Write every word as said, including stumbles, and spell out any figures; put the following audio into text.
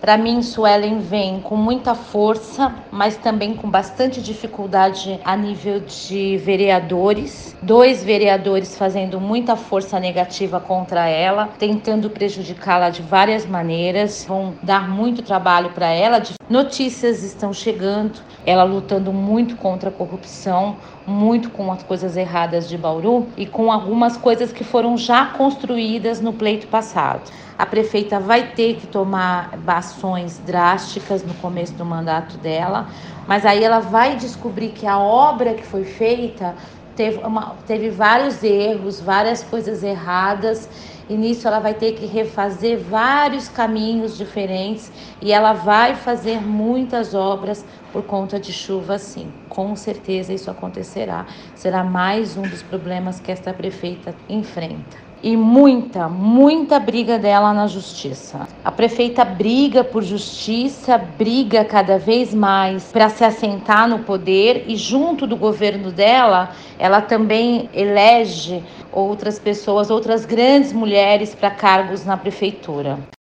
Para mim, Suelen vem com muita força, mas também com bastante dificuldade a nível de vereadores. Dois vereadores fazendo muita força negativa contra ela, tentando prejudicá-la de várias maneiras. Vão dar muito trabalho para ela. Notícias estão chegando, ela lutando muito contra a corrupção, muito com as coisas erradas de Bauru e com algumas coisas que foram já construídas no pleito passado. A prefeita vai ter que tomar ações drásticas no começo do mandato dela, mas aí ela vai descobrir que a obra que foi feita teve, uma, teve vários erros, várias coisas erradas, e nisso ela vai ter que refazer vários caminhos diferentes e ela vai fazer muitas obras por conta de chuva, sim. Com certeza isso acontecerá. Será mais um dos problemas que esta prefeita enfrenta. E muita, muita briga dela na justiça. A prefeita briga por justiça, briga cada vez mais para se assentar no poder e junto do governo dela, ela também elege outras pessoas, outras grandes mulheres para cargos na prefeitura.